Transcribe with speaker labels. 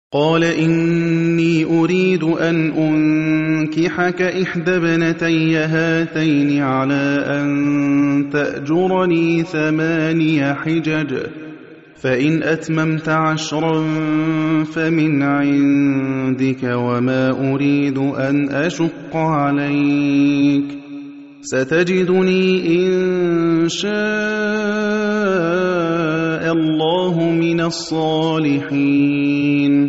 Speaker 1: قال إني أريد أن أنكحك إحدى ابنتي هاتين على أن تأجرني 8 حجج فإن أتممت 10 فمن عندك وما أريد أن أشق عليك ستجدني إن شاء الله من الصالحين